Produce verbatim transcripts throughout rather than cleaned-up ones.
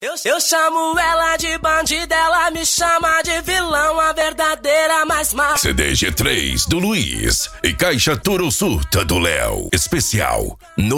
Eu, eu chamo ela de bandida, ela me chama de vilão, a verdadeira mais má. C D G três do Luiz e Caixa Toro Surta do Léo. Especial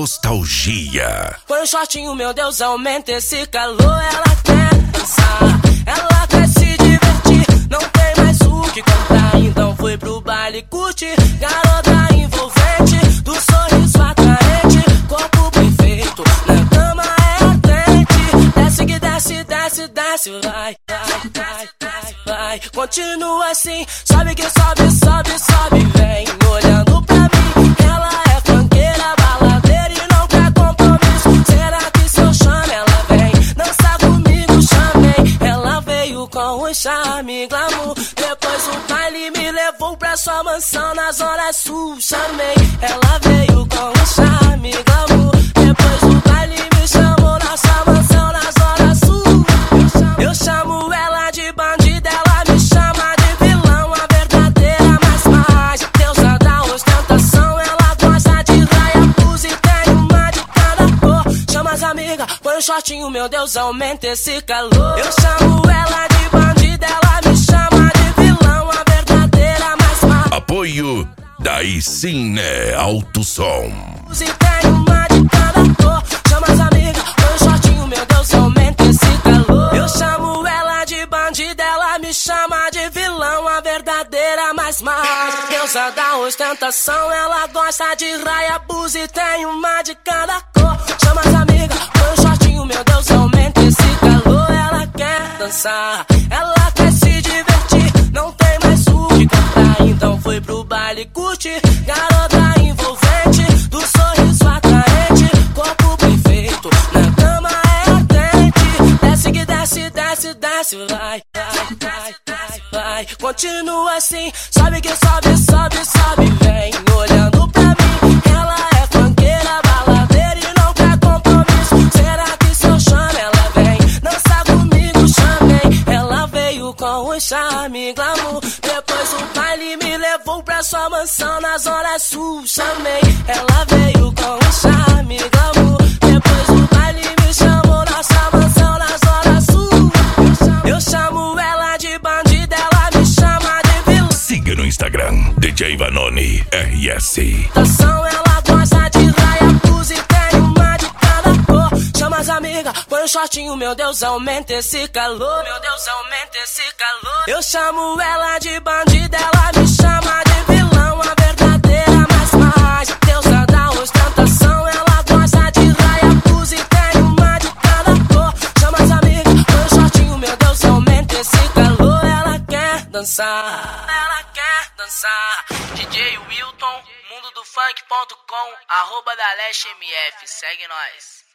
Nostalgia. Põe um shortinho, meu Deus, aumenta esse calor. Ela quer dançar, ela quer se divertir. Não tem mais o que contar, então foi pro baile curtir. Garota envolvente, do sorriso atraente, corpo perfeito, na cama é ardente. Desce que desce, desce, desce, vai, vai, vai, vai, vai. Continua assim, sobe que sobe, sobe, sobe, vem olhando pra mim. Ela é funkeira, baladeira e não quer compromisso. Será que se eu chamo ela vem dançar comigo? Chamei, ela veio com um charme, glamour. Depois o baile me levou pra sua mansão na Zona Sul. Chamei, ela veio com um charme, glamour. Depois o baile me chamou na sua mansão na Zona Sul. Eu chamo ela de bandida, ela me chama de vilão, a verdadeira mais mais. Deusa da ostentação, ela gosta de raia, blusa e tem uma de cada cor. Chama as amigas, põe um shortinho, meu Deus, aumenta esse calor. Eu chamo ela de bandida, ela me chama de vilão, a verdadeira mais mais. Apoio Daí Sim Né Alto Som. E tem uma de cada cor. Chama as amigas, põe um shortinho, meu Deus, aumenta esse calor. Eu chamo ela de bandida, ela me chama de vilão, a verdadeira mais mais. Deusa da ostentação, ela gosta de raia, blusa e tem uma de cada cor. Chama as amigas, põe um shortinho, meu Deus, aumenta esse calor. Ela quer dançar, ela quer se divertir. Não tem mais o que contar, então foi pro baile curtir. Garota envolvente, do sorriso atraente, corpo perfeito, na cama é ardente. Desce que desce, desce, desce, vai, vai, vai, vai, vai. Continua assim, sobe que sobe, sobe, sobe, vem olhando pra mim. Ela é funkeira, baladeira e não quer compromisso. Será que se eu chamo ela vem dançar comigo? Chamei, ela veio com um charme, glamour. Depois o baile me levou pra sua mansão na Zona Sul. Chamei, ela veio com um charme, glamour. Depois o baile me chamou na sua mansão na Zona Sul. Eu chamo ela de bandida, ela me chama de vilão. Siga no Instagram D J Vanoni R S. Danção, ela gosta de raia, blusa e tem uma de cada cor. Chama as amigas, põe um shortinho, meu Deus, aumenta esse calor. Meu Deus, aumenta esse calor. Eu chamo ela de bandida, ela me chama de vilão, a verdadeira mais mais. Deusa da ostentação, ela gosta de raia, blusa e tem uma de cada cor. Chama as amigas, põe um shortinho, meu Deus, aumenta esse calor. Ela quer dançar, ela quer dançar. D J Wilton, mundo do funk ponto com, arroba da Leste M F, segue nós.